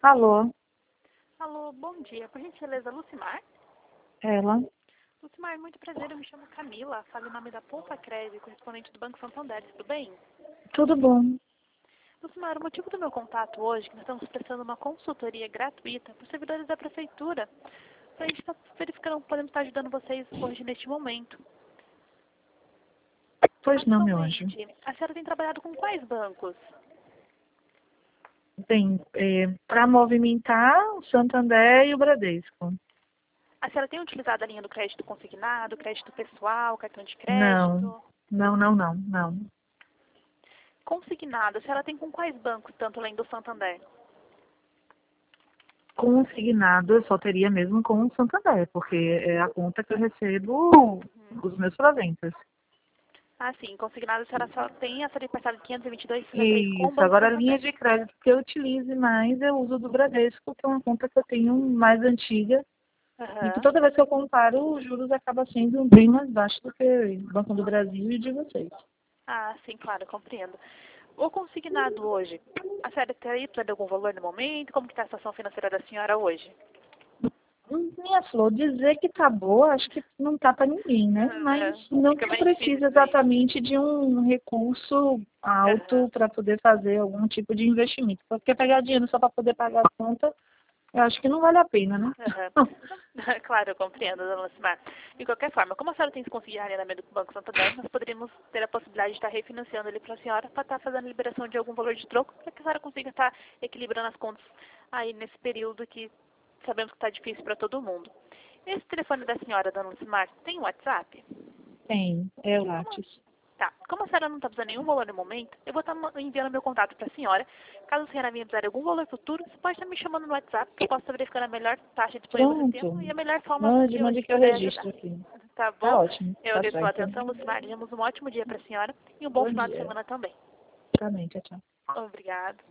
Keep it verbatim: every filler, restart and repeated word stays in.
Alô, Alô, bom dia. Por gentileza, Lucimar? ela? Lucimar, muito prazer. Eu me chamo Camila. Falo em nome da Poupa Crédito, correspondente do Banco Santander. Tudo bem? Tudo bom? Lucimar, o motivo do meu contato hoje é que nós estamos prestando uma consultoria gratuita para os servidores da Prefeitura. Então, a gente está verificando como podemos estar ajudando vocês hoje neste momento. Pois não, meu anjo. Atualmente, a senhora tem trabalhado com quais bancos? Bem, é, para movimentar o Santander e o Bradesco. A senhora tem utilizado a linha do crédito consignado, crédito pessoal, cartão de Não, crédito? não, não, não, não. Consignado, a senhora tem com quais bancos, tanto além do Santander? Consignado eu só teria mesmo com o Santander, porque é a conta que eu recebo os meus proventos. Ah, sim. Consignado, a senhora só tem essa de parcela de quinhentos e vinte e dois reais e sessenta e três com o Isso, Banco agora a linha Santander. de crédito que eu utilize mais, eu uso do Bradesco, que é uma conta que eu tenho mais antiga. E que Aham. toda vez que eu comparo, os juros acabam sendo bem mais baixos do que o Banco do Brasil e de vocês. Ah, sim, claro, compreendo. O consignado hoje, a senhora tem de algum valor no momento? Como que está a situação financeira da senhora hoje? Minha flor, dizer que tá boa, acho que não tá para ninguém, né? Mas Aham. não Fica que eu mais difícil precise dizer isso. exatamente de um recurso Aham. alto para poder fazer algum tipo de investimento. Porque pegar dinheiro só para poder pagar a conta, eu acho que não vale a pena, né? Aham. Claro, eu compreendo, dona Lucimar. De qualquer forma, como a senhora tem que conseguir alinhamento do Banco Santander, nós poderíamos ter a possibilidade de estar refinanciando ele para a senhora para estar fazendo a liberação de algum valor de troco para que a senhora consiga estar equilibrando as contas aí nesse período que sabemos que está difícil para todo mundo. Esse telefone da senhora, dona Lucimar, tem WhatsApp? Tem, é o Como, Lattes. tá. Como a senhora não está precisando de nenhum valor no momento, eu vou estar ma- enviando meu contato para a senhora. Caso a senhora venha precisar de algum valor futuro, você pode estar me chamando no WhatsApp, que eu posso estar verificando a melhor taxa disponível no Pronto. tempo e a melhor forma para Mande, que eu mande que eu puder ajudar. registro aqui. Tá Tá bom? ótimo, Eu tá agradeço pela certo. atenção, Lucimar. Desejamos um ótimo dia para a senhora e um bom Bom final de dia. semana também. Também, tchau, tchau. Obrigada.